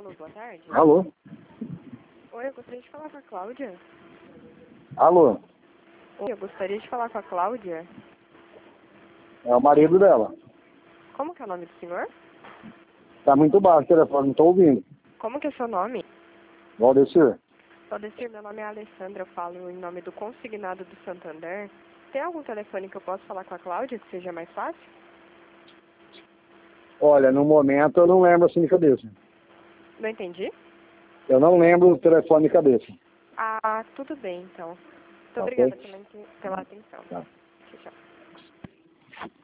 Alô, boa tarde. Alô? Oi, eu gostaria de falar com a Cláudia. Alô? Oi, eu gostaria de falar com a Cláudia. É o marido dela. Como que é o nome do senhor? Tá muito baixo o telefone, não tô ouvindo. Como que é seu nome? Valdecir. Valdecir, meu nome é Alessandra, eu falo em nome do consignado do Santander. Tem algum telefone que eu possa falar com a Cláudia que seja mais fácil? Olha, no momento eu não lembro assim de cabeça. Não entendi? Eu não lembro o telefone de cabeça. Ah, tudo bem então. Muito Ok? obrigada pela atenção. Tá. Tchau, tchau.